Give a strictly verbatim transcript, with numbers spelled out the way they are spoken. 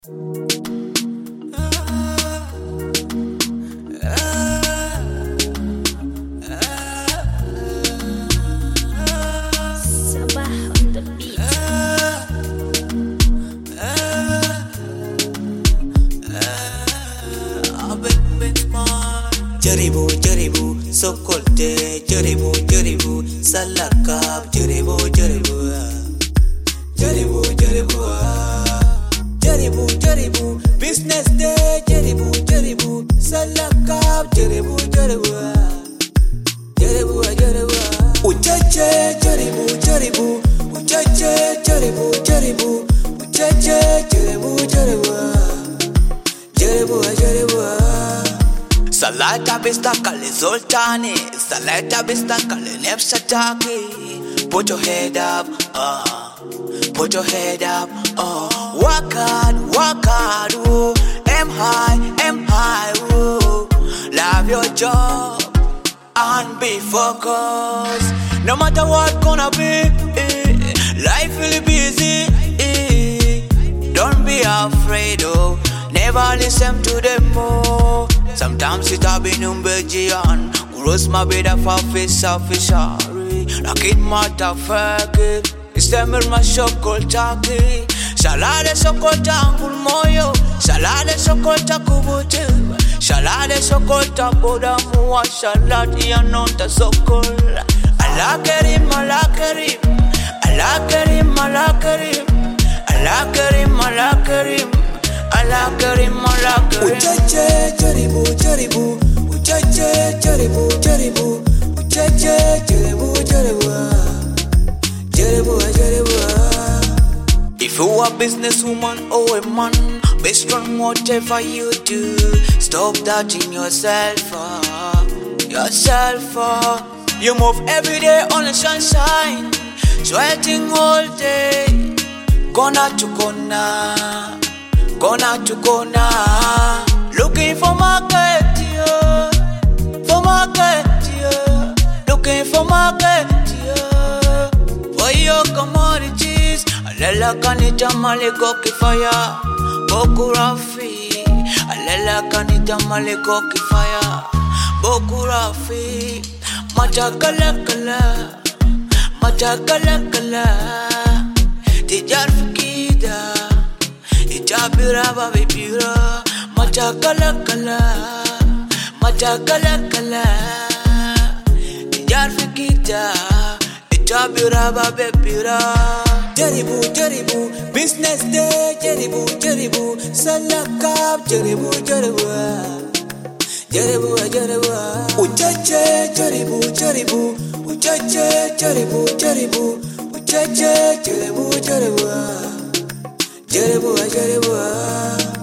Jaribu, jaribu, sokolte, jaribu, jaribu, salakap, jaribu, jaribu, jaribu, jaribu, jaribu, jaribu, business day, jaribu, jaribu, salakap, jaribu, jaribu, jaribu, jaribu, uchache, jaribu, jaribu, uchache, jaribu, jaribu, uchache, jaribu, jaribu, jaribu, jaribu. Salata bista kale zoltani, salata bista kale nepsataki. Put your head up, uh, put your head up, uh. Work hard, work hard, oh. Aim high, aim high, oh. Love your job and be focused. No matter what gonna be, eh, life will be busy. Eh. Don't be afraid, oh. Never listen to them more. Sometimes it have been umbejian. Gross my beda for face officially. Lakit mata fake. Istemir ma shokoltaki. Salade sokolta angul moyo. Salade sokolta kubutu. Salade sokolta boda muwa. Salade yanonta sokol. Alakerim, alakerim. Alakerim, alakerim. Alakerim, alakerim. Alakarim, alakarim. Uchache, jaribu, jaribu. Uchache, jaribu, jaribu. Uchache, jaribu, jaribu. Jaribu, jaribu. If you are a businesswoman or a man, be strong whatever you do. Stop doubting yourself, uh, yourself. Uh. You move every day on the sunshine, sweating all day. Corner to corner. Corner to corner, looking for market, yeah. For market, yeah. Looking for market, yeah. For your commodities, alela kanita maliko kifaya, boku rafi. Alela kanita maliko kifaya, boku rafi. Matakala kala, matakala kala, tijar fikida. Itabira baby bira, matakala kala, matakala kala. Ijar fikita, itabira baby bira. Jaribu, jaribu, business day, jaribu, jaribu, salakap, jaribu, jaribu, jaribu, jaribu. Uchache, jaribu, jaribu, uchache, jaribu, jaribu, uchache, jaribu, jaribu. Jaribu, jaribu.